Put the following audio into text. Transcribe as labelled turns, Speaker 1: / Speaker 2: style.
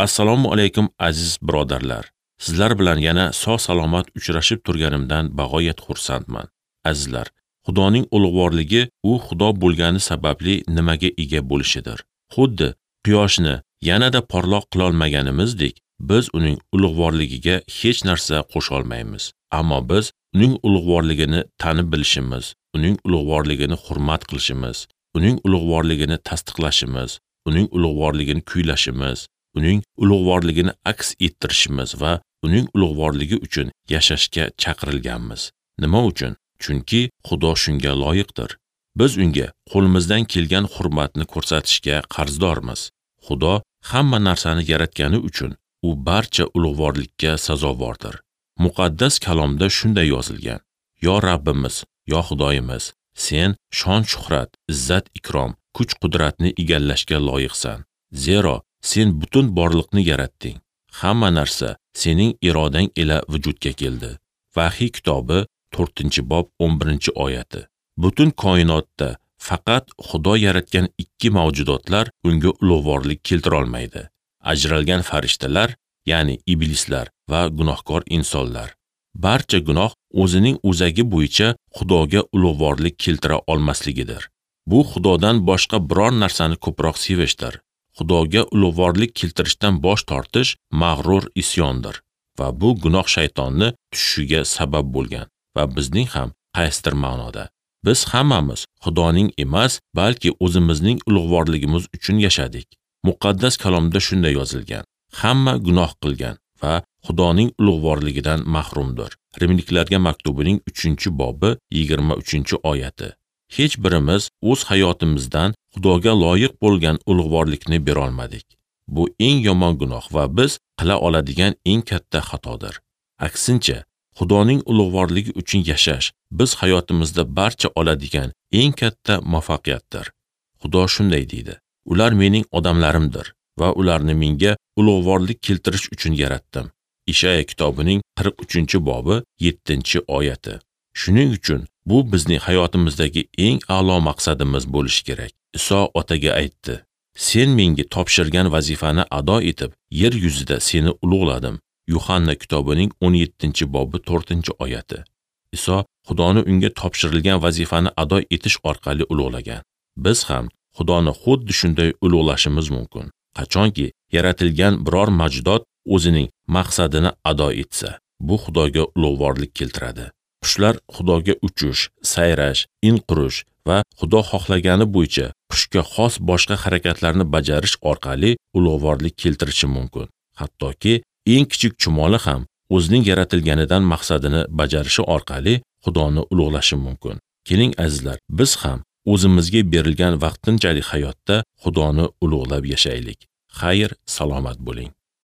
Speaker 1: Assalomu alaykum aziz birodarlar. Sizlar bilan yana sog'-salomat uchrashib turganimdan bag'oyat xursandman. Azizlar, Xudoning ulug'vorligi u Xudo bo'lgani sababli nimaga ega bo'lishidir. Xuddi quyoshni yanada porloq qila olmaganimizdek, biz uning ulug'vorligiga hech narsa qo'sha olmaymiz. Ammo biz uning ulug'vorligini tanib bilishimiz, uning ulug'vorligini hurmat qilishimiz, uning ulug'vorligini tasdiqlashimiz, uning ulug'vorligini kuylashimiz, uning ulug'vorligini aks ettirishimiz va uning ulug'vorligi uchun yashashga chaqirilganmiz. Nima uchun? Chunki Xudo shunga loyiqdir. Biz unga qo'limizdan kelgan hurmatni ko'rsatishga qarzdormiz. Xudo hamma narsani yaratgani uchun u barcha ulug'vorlikka sazovordir. Muqaddas kalomda shunday yozilgan: Yo Rabbimiz, yo Xudoyimiz, sen shon-shuhrat, izzat-ikrom, kuch-qudratni egallashga loyiqsan. Zero sen butun borliqni yaratding. Hamma narsa sening irodang ila vujudga keldi. Vahiy kitobi 4-bob 11-oyati. Butun koinotda faqat Xudo yaratgan ikki mavjudotlar unga ulug'vorlik keltira olmaydi. Ajralgan farishtalar, ya'ni iblislar va gunohkor insonlar. Barcha gunoh o'zining o'zagi bo'yicha Xudoga ulug'vorlik keltira olmasligidir. Bu Xudodan boshqa biror narsani ko'proq sevishdir. Xudoga ulug'vorlik keltirishdan bosh tortish mag'rur isyondir va bu gunoh shaytonni tushishiga sabab bo'lgan va bizning ham qaysidir ma'noda biz hammamiz Xudoning emas, balki o'zimizning ulug'vorligimiz uchun yashadik. Muqaddas kalomda shunday yozilgan: hamma gunoh qilgan va Xudoning ulug'vorligidan mahrumdir. Rimliklarga maktubining 3-bobi 23-oyati. Hech birimiz o'z hayotimizdan Xudoga loyiq bo'lgan ulug'vorlikni bera olmadik. Bu eng yomon gunoh va biz qila oladigan eng katta xatodir. Aksincha, Xudoning ulug'vorligi uchun yashash biz hayotimizda barcha oladigan eng katta muvaffaqiyatdir. Xudo shunday deydi: ular mening odamlarimdir va ularni menga ulug'vorlik keltirish uchun yaratdim. Ishaya kitobining 43-bobi 7-oyati. Shuning uchun bu bizning hayotimizdagi eng a'lo maqsadimiz bo'lishi kerak. Iso otaga aytdi: sen menga topshirgan vazifani ado etib, yer yuzida seni ulug'ladim. Yuhanna kitobining 17-bobi 4-oyati. Iso Xudoni unga topshirilgan vazifani ado etish orqali ulug'lagan. Biz ham Xudoni xuddi shunday ulug'lashimiz mumkin. Qachonki yaratilgan biror mavjudot o'zining maqsadini ado etsa, bu Xudoga ulug'vorlik keltiradi. Qushlar Xudoga uchish, sayrash, in qurish va Xudo xohlagani bo'yicha qushga xos boshqa harakatlarni bajarish orqali ulug'vorlik keltirishi mumkin. Hattoki eng kichik chumoli ham o'zining yaratilganidan maqsadini bajarishi orqali Xudoni ulug'lashi mumkin. Keling azizlar, biz ham o'zimizga berilgan vaqtinchalik hayotda Xudoni ulug'lab yashaylik. Xayr, salomat bo'ling.